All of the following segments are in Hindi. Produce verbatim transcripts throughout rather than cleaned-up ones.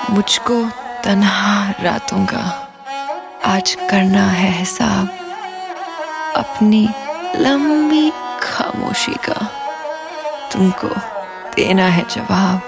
मुझको तन्हा रातों का आज करना है हिसाब, अपनी लंबी खामोशी का तुमको देना है जवाब।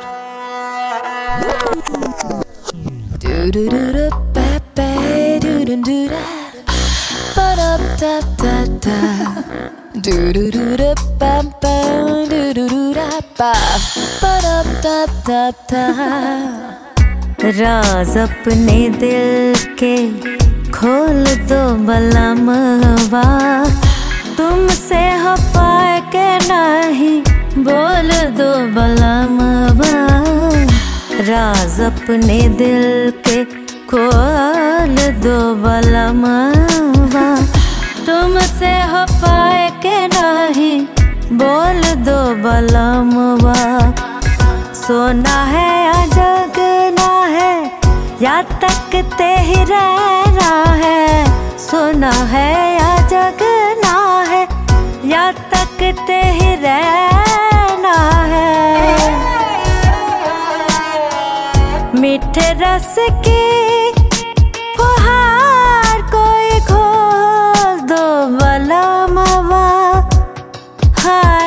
राज अपने दिल के खोल दो बलमवा, तुमसे हो पाए के नहीं बोल दो बलमवा। राज अपने दिल के खोल दो बलमवा, तुमसे हो पाए के नहीं बोल दो बलमवा। सोना है या जगना है या तकते ही रहना है, सोना है या जगना है या तकते ही रहना है। मीठे रस की फुहार कोई खोल दो बलमवा। हाय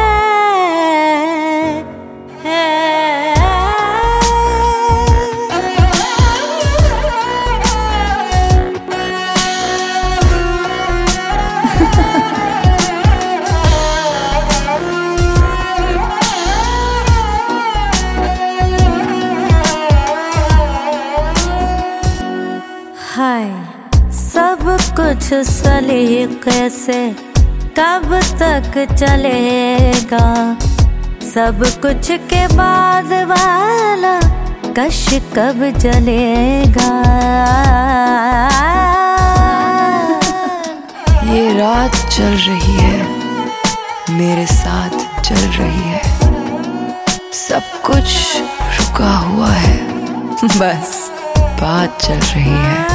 हाय सब कुछ सलीके से कब तक चलेगा, सब कुछ के बाद वाला कश कब जलेगा। ये रात चल रही है मेरे साथ चल रही है, सब कुछ रुका हुआ है बस बात चल रही है।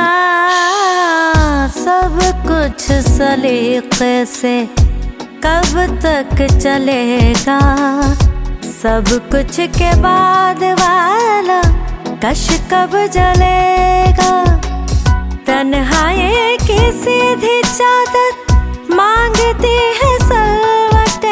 सब कुछ सलीके से कब तक चलेगा, सब कुछ के बाद वाला कश कब जलेगा। तन्हाई की सीधी चादर मांगती है सलवटे,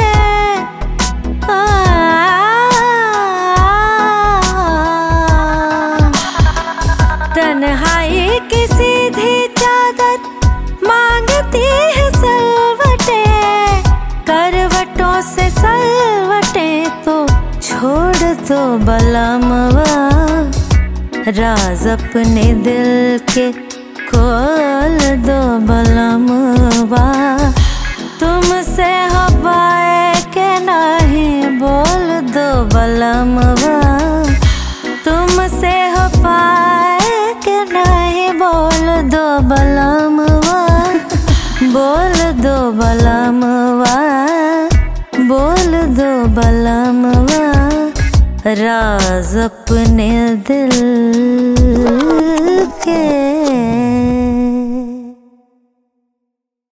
तन्हाई की सीधी चादर मांगती है सलवटे। करवटों से सलवटे तो छोड़ दो बलमवा, राज अपने दिल के खोल दो बलमवा। तुमसे हो पाए के नहीं बोल दो बलमवा, तुमसे हो पाए के नहीं बोल दो बलमवा। बोल दो बलमवा, बोल दो बलमवा, राज अपने दिल के।